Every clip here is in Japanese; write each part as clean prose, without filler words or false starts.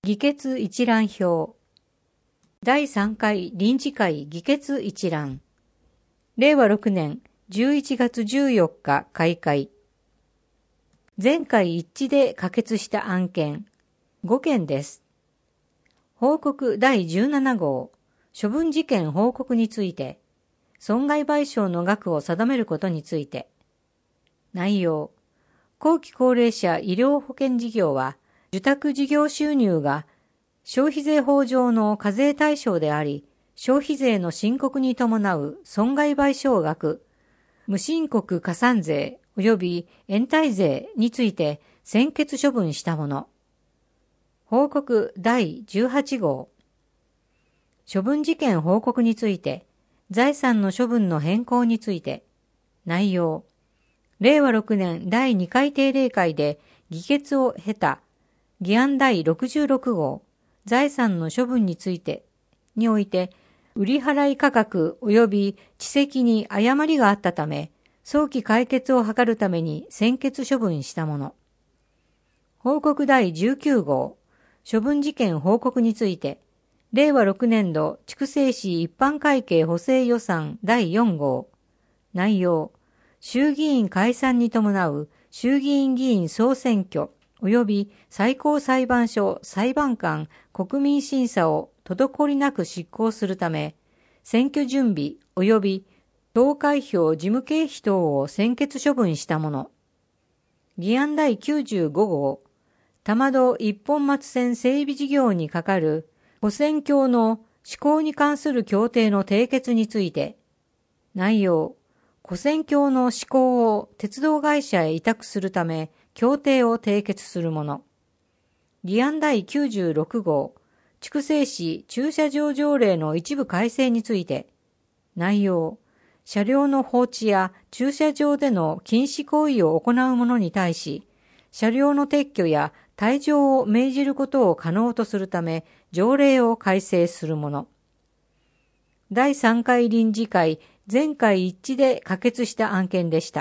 議決一覧表。第3回臨時会議決一覧。令和6年11月14日開会。全会一致で可決した案件5件です。報告第17号、処分事件報告について、損害賠償の額を定めることについて。内容、後期高齢者医療保険事業は、受託事業収入が消費税法上の課税対象であり、消費税の申告に伴う損害賠償額、無申告加算税及び延滞税について専決処分したもの。報告第18号。処分事件報告について、財産の処分の変更について、内容。令和6年第2回定例会で議決を経た議案第66号財産の処分についてにおいて売払価格及び地籍に誤りがあったため早期解決を図るために専決処分したもの。報告第19号処分事件報告について令和6年度筑西市一般会計補正予算第4号内容衆議院解散に伴う衆議院議員総選挙及び最高裁判所裁判官国民審査を滞りなく執行するため、選挙準備及び投開票事務経費等を専決処分したもの。議案第95号、玉戸一本松線整備事業に係る保線橋の施行に関する協定の締結について、内容、保線橋の施行を鉄道会社へ委託するため、協定を締結するもの。議案第96号、筑西市駐車場条例の一部改正について、内容、車両の放置や駐車場での禁止行為を行う者に対し、車両の撤去や退場を命じることを可能とするため、条例を改正するもの。第3回臨時会、全会一致で可決した案件でした。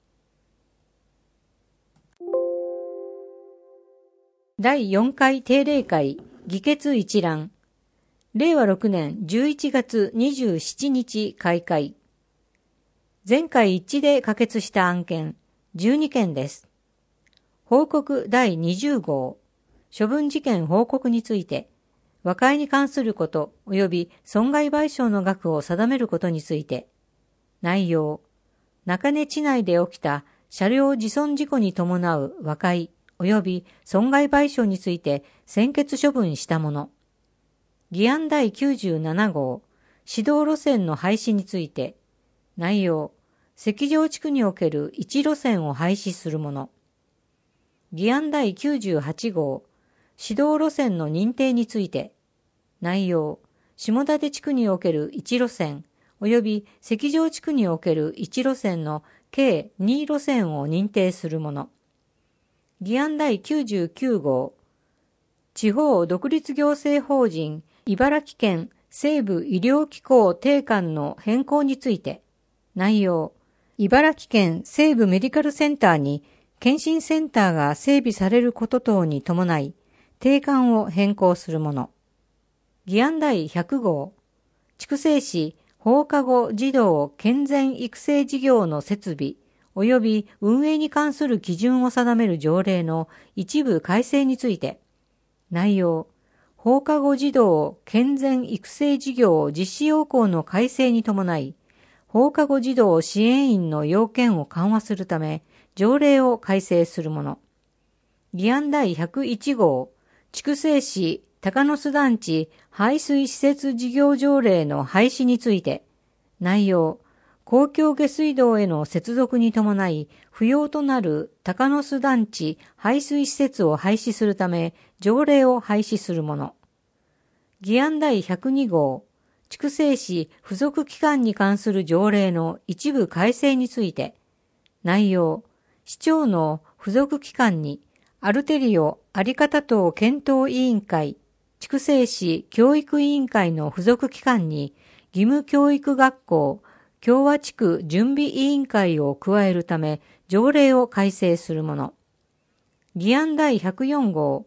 第4回定例会議決一覧。令和6年11月27日開会。全会一致で可決した案件12件です。報告第20号。処分事件報告について、和解に関すること及び損害賠償の額を定めることについて、内容、中根地内で起きた車両自損事故に伴う和解及び損害賠償について専決処分したもの。議案第97号、指導路線の廃止について、内容、石上地区における一路線を廃止するもの。議案第98号、指導路線の認定について、内容、下館地区における一路線、及び石上地区における一路線の計2路線を認定するもの。議案第99号、地方独立行政法人茨城県西部医療機構定款の変更について、内容、茨城県西部メディカルセンターに検診センターが整備されること等に伴い、定款を変更するもの。議案第100号、筑西市放課後児童健全育成事業の設備及び運営に関する基準を定める条例の一部改正について、内容、放課後児童健全育成事業実施要項の改正に伴い、放課後児童支援員の要件を緩和するため、条例を改正するもの。議案第101号、筑西市高野須団地排水施設事業条例の廃止について、内容、公共下水道への接続に伴い不要となる高野須団地排水施設を廃止するため条例を廃止するもの。議案第102号、筑西市付属機関に関する条例の一部改正について、内容、市長の付属機関にアルテリオあり方等検討委員会、筑西市教育委員会の付属機関に義務教育学校、共和地区準備委員会を加えるため条例を改正するもの。議案第104号、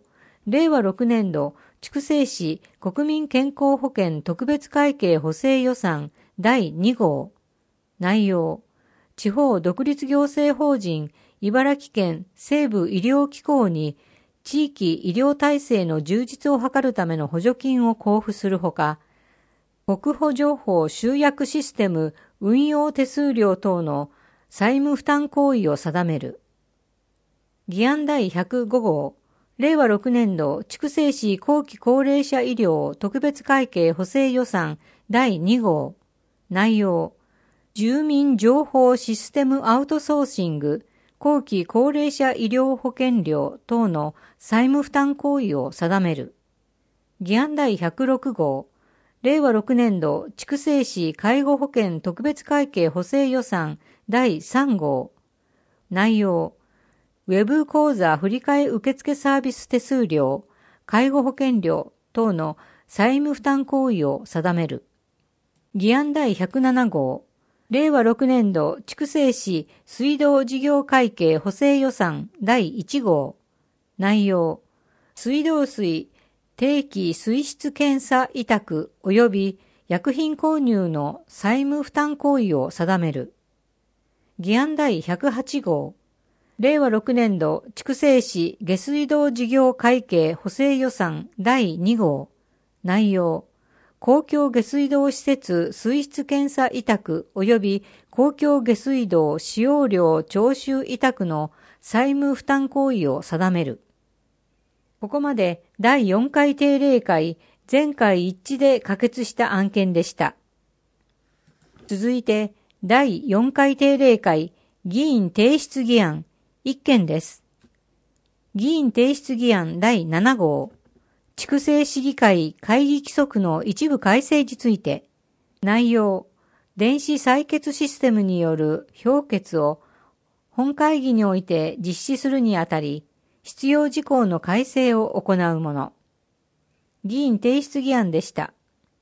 令和6年度筑西市国民健康保険特別会計補正予算第2号。内容、地方独立行政法人茨城県西部医療機構に地域医療体制の充実を図るための補助金を交付するほか、国保情報集約システム運用手数料等の債務負担行為を定める。議案第105号、令和6年度筑西市後期高齢者医療特別会計補正予算第2号。内容、住民情報システムアウトソーシング後期高齢者医療保険料等の債務負担行為を定める。議案第106号、令和6年度筑西市介護保険特別会計補正予算第3号。内容、ウェブ口座振替受付サービス手数料、介護保険料等の債務負担行為を定める。議案第107号、令和6年度筑西市水道事業会計補正予算第1号。内容、水道水定期水質検査委託及び薬品購入の債務負担行為を定める。議案第108号、令和6年度筑西市下水道事業会計補正予算第2号。内容、公共下水道施設水質検査委託及び公共下水道使用料徴収委託の債務負担行為を定める。ここまで第4回定例会全会一致で可決した案件でした。続いて第4回定例会議員提出議案1件です。議員提出議案第7号。筑西市議会会議規則の一部改正について。内容、電子採決システムによる表決を本会議において実施するにあたり、必要事項の改正を行うもの。議員提出議案でした。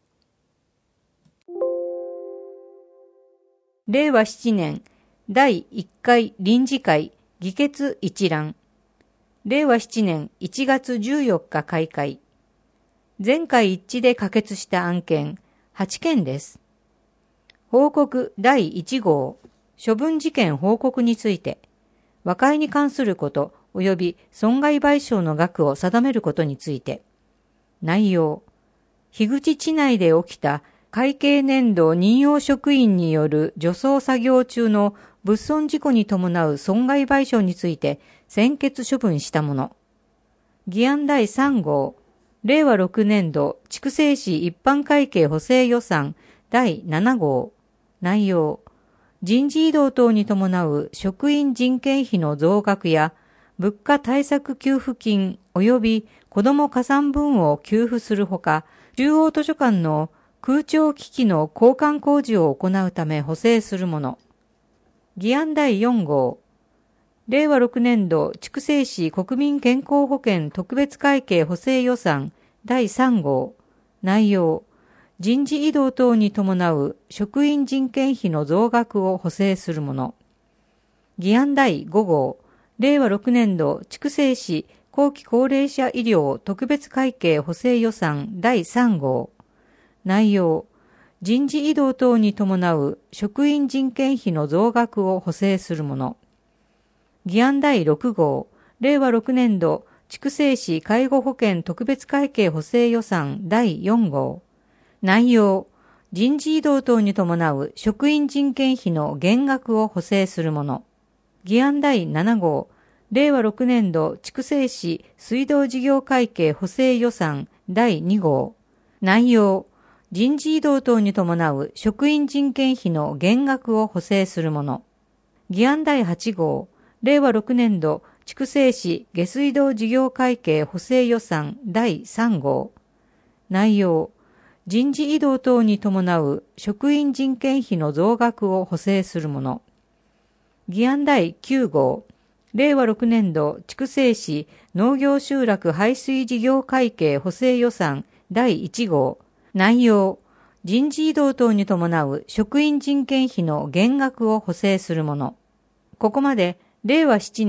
令和7年第1回臨時会議決一覧。令和7年1月14日開会。全会一致で可決した案件8件です。報告第1号。処分事件報告について、和解に関すること及び損害賠償の額を定めることについて。内容、樋口地内で起きた会計年度任用職員による除草作業中の物損事故に伴う損害賠償について専決処分したもの。議案第3号。令和6年度筑西市一般会計補正予算第7号。内容、人事異動等に伴う職員人件費の増額や物価対策給付金及び子ども加算分を給付するほか、中央図書館の空調機器の交換工事を行うため補正するもの。議案第4号。令和6年度筑西市国民健康保険特別会計補正予算第3号。内容、人事異動等に伴う職員人件費の増額を補正するもの。議案第5号。令和6年度筑西市後期高齢者医療特別会計補正予算第3号。内容、人事異動等に伴う職員人件費の増額を補正するもの。議案第6号。令和6年度筑西市介護保険特別会計補正予算第4号。内容、人事異動等に伴う職員人件費の減額を補正するもの。議案第7号。令和6年度筑西市水道事業会計補正予算第2号。内容、人事異動等に伴う職員人件費の減額を補正するもの。議案第8号。令和6年度筑西市下水道事業会計補正予算第3号。内容、人事異動等に伴う職員人件費の増額を補正するもの。議案第9号。令和6年度筑西市農業集落排水事業会計補正予算第1号。内容、人事異動等に伴う職員人件費の減額を補正するもの。ここまで令和7年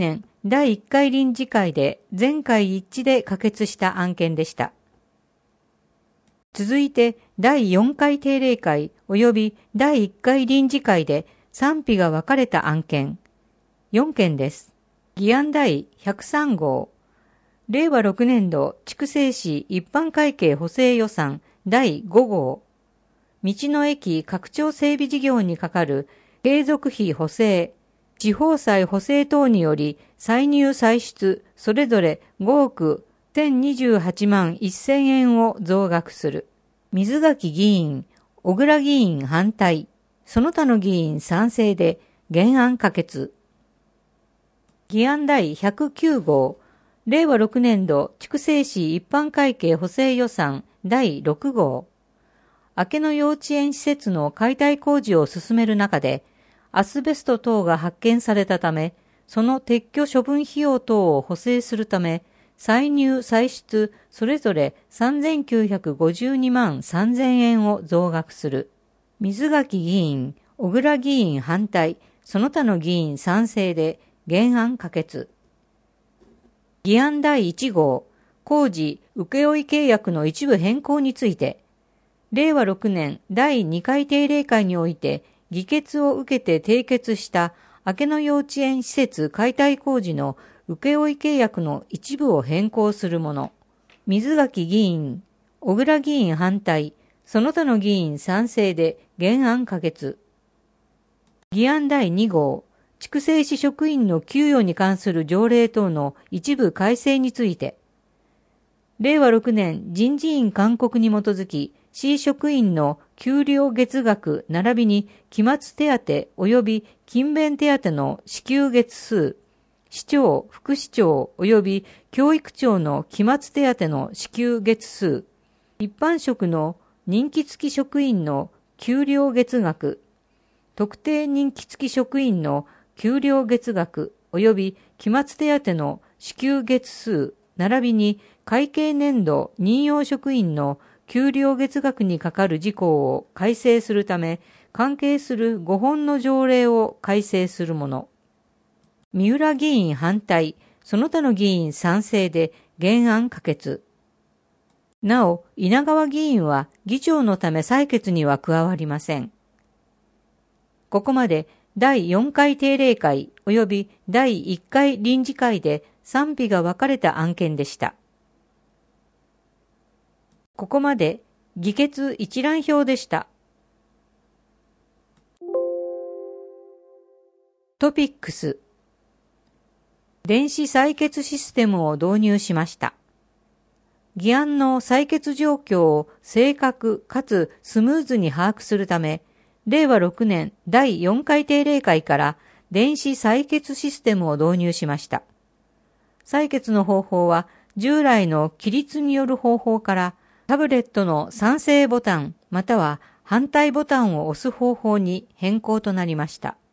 第1回臨時会で全会一致で可決した案件でした。続いて第4回定例会及び第1回臨時会で賛否が分かれた案件、4件です。議案第103号、令和6年度筑西市一般会計補正予算第5号、道の駅拡張整備事業にかかる継続費補正、地方債補正等により歳入歳出それぞれ5億1028万1000円を増額する。水垣議員、小倉議員反対、その他の議員賛成で原案可決。議案第109号、令和6年度筑西市一般会計補正予算第6号。明野幼稚園施設の解体工事を進める中で、アスベスト等が発見されたため、その撤去処分費用等を補正するため、歳入歳出それぞれ3952万3000円を増額する。水垣議員、小倉議員反対、その他の議員賛成で原案可決。議案第1号、工事請負契約の一部変更について、令和6年第2回定例会において議決を受けて締結した明野幼稚園施設解体工事の請負契約の一部を変更するもの。水垣議員、小倉議員反対、その他の議員賛成で原案可決。議案第2号、筑西市職員の給与に関する条例等の一部改正について、令和6年人事院勧告に基づき、市職員の給料月額並びに期末手当及び勤勉手当の支給月数、市長、副市長及び教育長の期末手当の支給月数、一般職の任期付き職員の給料月額、特定任期付き職員の給料月額及び期末手当の支給月数並びに会計年度任用職員の給料月額にかかる事項を改正するため、関係する5本の条例を改正するもの。三浦議員反対、その他の議員賛成で原案可決。なお、稲川議員は議長のため採決には加わりません。ここまで第4回定例会及び第1回臨時会で賛否が分かれた案件でした。ここまで議決一覧表でした。トピックス。電子採決システムを導入しました。議案の採決状況を正確かつスムーズに把握するため、令和6年第4回定例会から電子採決システムを導入しました。採決の方法は従来の起立による方法からタブレットの賛成ボタンまたは反対ボタンを押す方法に変更となりました。